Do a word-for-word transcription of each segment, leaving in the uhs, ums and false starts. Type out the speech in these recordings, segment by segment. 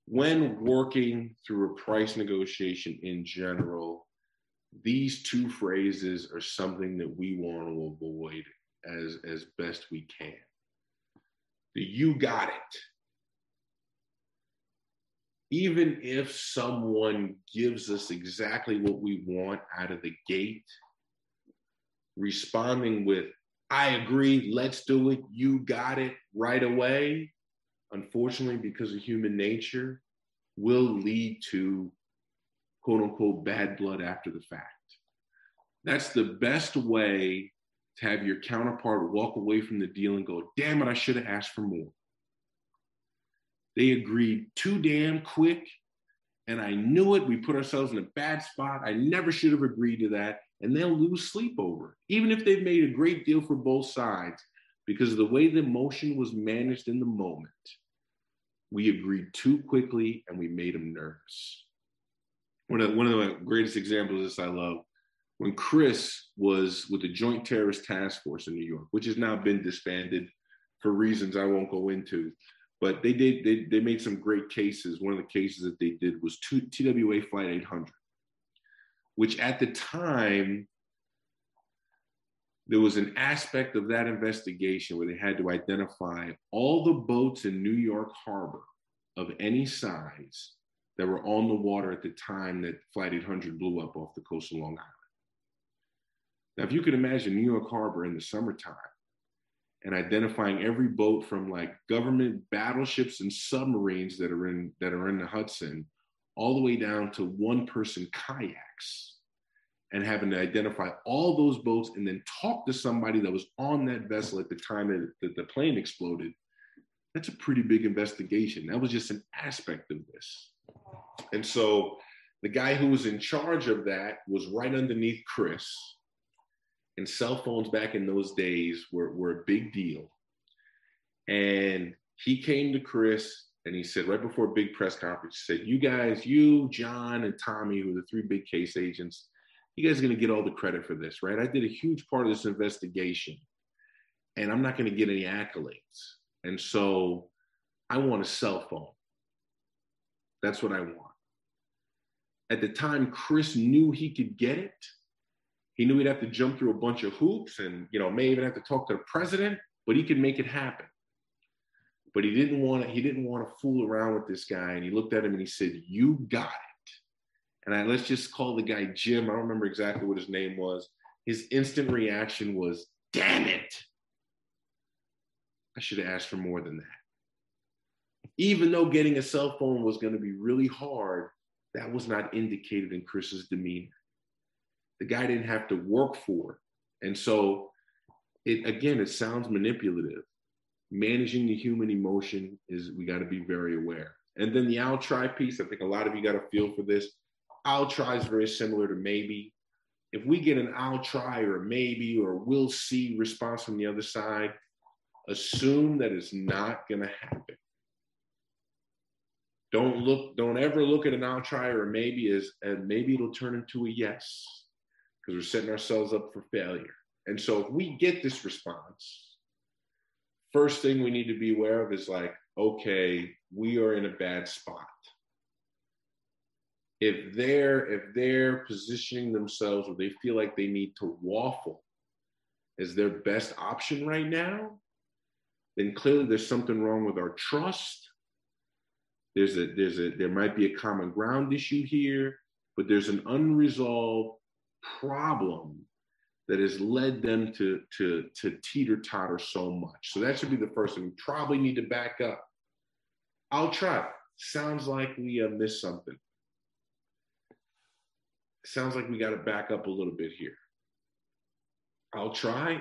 when working through a price negotiation in general, these two phrases are something that we want to avoid as, as best we can. The "you got it." Even if someone gives us exactly what we want out of the gate, responding with, "I agree, let's do it, you got it," right away, unfortunately, because of human nature, will lead to quote unquote bad blood after the fact. That's the best way to have your counterpart walk away from the deal and go, "Damn it, I should have asked for more. They agreed too damn quick, and I knew it. We put ourselves in a bad spot. I never should have agreed to that." And they'll lose sleep over it, even if they've made a great deal for both sides, because of the way the emotion was managed in the moment. We agreed too quickly, and we made them nervous. One of, one of the greatest examples of this I love, when Chris was with the Joint Terrorist Task Force in New York, which has now been disbanded for reasons I won't go into. But they did. They, they made some great cases. One of the cases that they did was T W A Flight eight hundred, which at the time, there was an aspect of that investigation where they had to identify all the boats in New York Harbor of any size that were on the water at the time that Flight eight hundred blew up off the coast of Long Island. Now, if you could imagine New York Harbor in the summertime, and identifying every boat from like government battleships and submarines that are in that are in the Hudson, all the way down to one-person kayaks, and having to identify all those boats and then talk to somebody that was on that vessel at the time that, that the plane exploded, that's a pretty big investigation. That was just an aspect of this. And so the guy who was in charge of that was right underneath Chris. And cell phones back in those days were, were a big deal. And he came to Chris and he said, right before a big press conference, he said, "You guys, you, John, and Tommy, who are the three big case agents, you guys are going to get all the credit for this, right? I did a huge part of this investigation, and I'm not going to get any accolades. And so I want a cell phone. That's what I want." At the time, Chris knew he could get it. He knew he'd have to jump through a bunch of hoops and, you know, may even have to talk to the president, but he could make it happen. But he didn't want to, he didn't want to fool around with this guy. And he looked at him and he said, "You got it." And I, let's just call the guy Jim. I don't remember exactly what his name was. His instant reaction was, "Damn it. I should have asked for more than that." Even though getting a cell phone was going to be really hard, that was not indicated in Chris's demeanor. The guy didn't have to work for it. And so, it again, it sounds manipulative. Managing the human emotion is, we got to be very aware. And then the "I'll try" piece, I think a lot of you got a feel for this. I'll try is very similar to maybe. If we get an "I'll try" or maybe or "we'll see" response from the other side, assume that it's not going to happen. Don't look, don't ever look at an "I'll try" or a maybe as, and maybe it'll turn into a yes, because we're setting ourselves up for failure. And so if we get this response, first thing we need to be aware of is like, okay, we are in a bad spot. If they're, if they're positioning themselves where they feel like they need to waffle as their best option right now, then clearly there's something wrong with our trust. There's a, there's a, there might be a common ground issue here, but there's an unresolved problem that has led them to, to, to teeter-totter so much. So that should be the first thing. We probably need to back up. "I'll try." Sounds like we uh, missed something. Sounds like we got to back up a little bit here. "I'll try."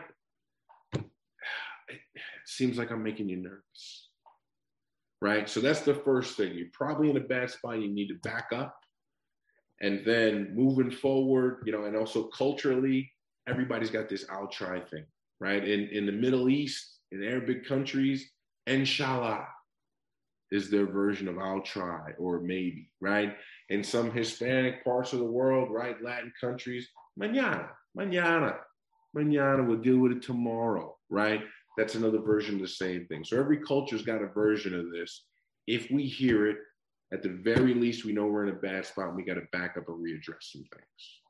It seems like I'm making you nervous, right? So that's the first thing. You're probably in a bad spot. You need to back up. And then moving forward, you know, and also culturally, everybody's got this "I'll try" thing, right? In, in the Middle East, in Arabic countries, inshallah is their version of "I'll try" or maybe, right? In some Hispanic parts of the world, right, Latin countries, mañana, mañana, mañana, we'll deal with it tomorrow, right? That's another version of the same thing. So every culture's got a version of this. If we hear it, At the very least, we know we're in a bad spot and we got to back up and readdress some things.